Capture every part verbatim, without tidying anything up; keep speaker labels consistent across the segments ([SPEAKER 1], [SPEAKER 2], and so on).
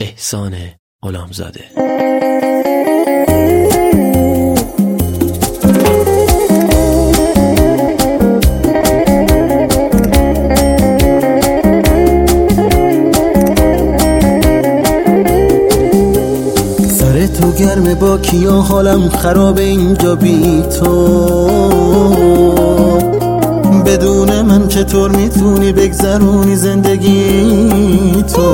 [SPEAKER 1] احسان غلامزاده.
[SPEAKER 2] سر تو گرمه با کیا حالم خراب اینجا بی تو، بدون من چطور میتونی بگذرونی زندگی تو؟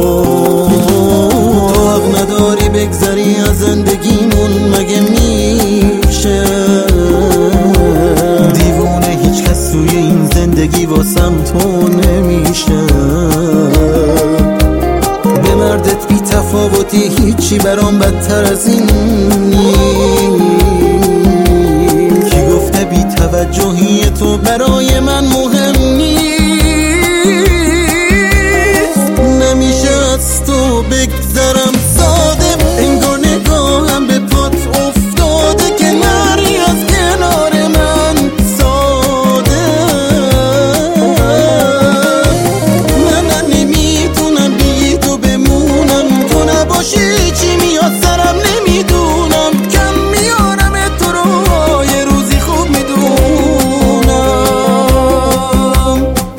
[SPEAKER 2] تو حق نداری بگذری از زندگیمون مگه میشه؟ دیوونه هیچ کس توی این زندگی واسم تو نمیشه. به مردت بی تفاوتی هیچی برام بدتر از این نیست. کی گفته بی توجهی تو برای من مهم نیست؟ نمیشه از تو بگذرم ساده، انگار نگاهم به پات افتاده که نری از کنار من ساده. من نمیتونم بی تو بمونم، تو نباشی چی میاد سرم نمیدونم. کم میارم تو رو یه روزی خوب میدونم.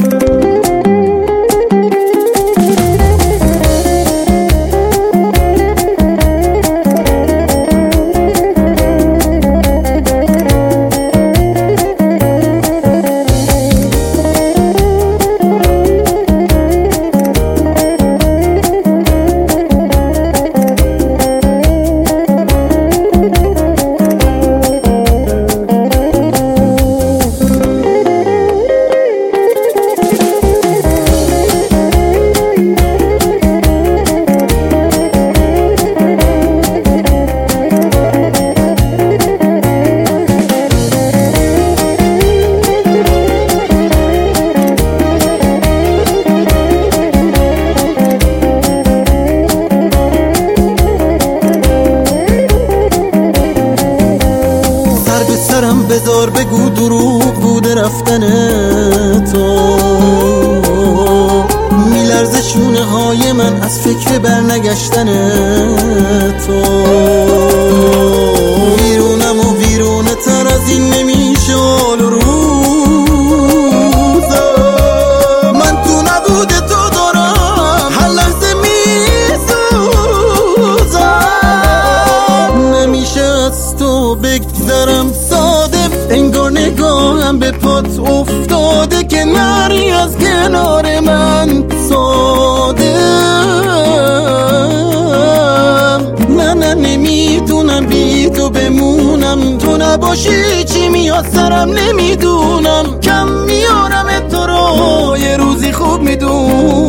[SPEAKER 2] بذار بگو دروغ بوده رفتن تو، میلرزه شونه های من از فکر برنگشتن تو. ویرونم و ویرونه تر از این نمیشه حال و روزا. من تو نبود تو دارم هر لحظه میسوزم. نمیشه از تو بگذرم ساده، انگار نگاهم به پات افتاده که نری از کنار من ساده. من نمیتونم بی تو بمونم، تو نباشی چی میاد سرم نمیدونم. کم میارم تو رو یه روزی خوب میدونم.